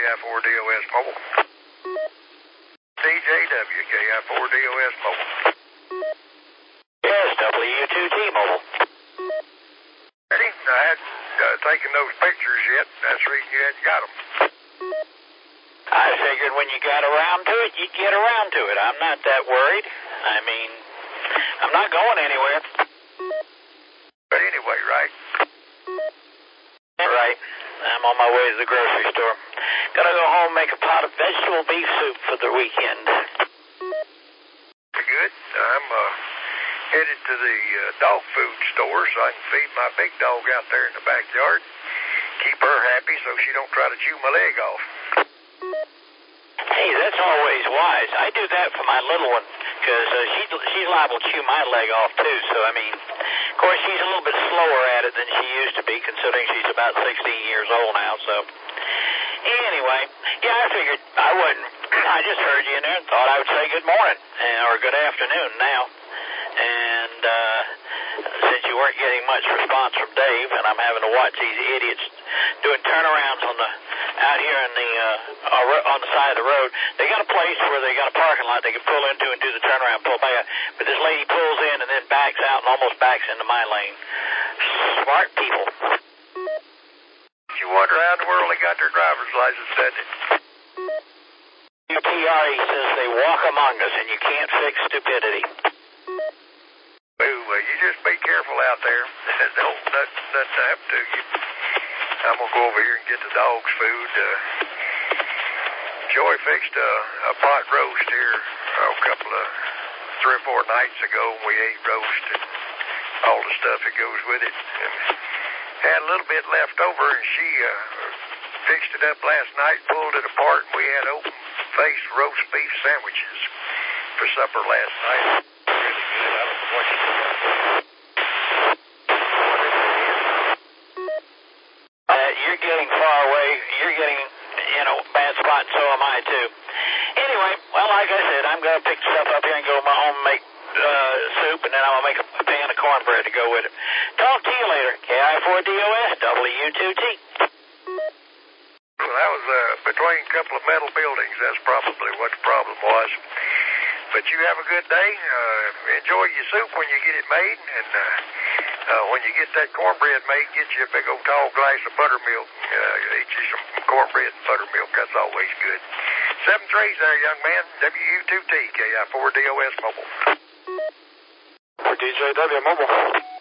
KI4DOS Mobile. DJW, KI4DOS Mobile. Yes, W2T Mobile. Ready? I hadn't taken those pictures yet. That's the reason you hadn't got them. I figured when you got around to it, you'd get around to it. I'm not that worried. I mean, I'm not going anywhere. But anyway, right? Right. I'm on my way to the grocery store. Gonna go home and make a pot of vegetable beef soup for the weekend. Good. I'm headed to the dog food store so I can feed my big dog out there in the backyard. Keep her happy so she don't try to chew my leg off. Hey, that's always wise. I do that for my little one because she's liable to chew my leg off too. So, I mean, of course, she's a little bit slower at it than she used to be considering she's about 16 years old now. So, anyway, yeah, I figured I wouldn't. I just heard you in there and thought I would say good morning or good afternoon now. And since you weren't getting much response from Dave, and I'm having to watch these idiots doing turnarounds out here on the side of the road, they got a place where they got a parking lot they can pull into and do the turnaround, pull back. But this lady pulls in and then backs out and almost backs into my lane. Smart people. You wonder how in the world they got their driver's license, doesn't it? UTRE says they walk among us, and you can't fix stupidity. You just be careful out there. Don't nothing happen to you. I'm going to go over here and get the dog's food. Joy fixed a pot roast here a couple of 3 or 4 nights ago. We ate roast and all the stuff that goes with it. And had a little bit left over, and she fixed it up last night, pulled it apart, and we had open-faced roast beef sandwiches for supper last night. Really good. I don't know what you think. You're getting far away. You're getting, bad spot, and so am I, too. Anyway, well, like I said, I'm going to pick stuff up here and go home and make soup, and then I'm going to make a pan of cornbread to go with it. Talk to you later. KI4DOS, W2T. Well, that was between a couple of metal buildings. That's probably what the problem was. But you have a good day. Enjoy your soup when you get it made. And when you get that cornbread made, get you a big old tall glass of buttermilk. Eat you some cornbread and buttermilk. That's always good. 7 trays there, young man. W2T, KI4DOS Mobile. For DJW Mobile.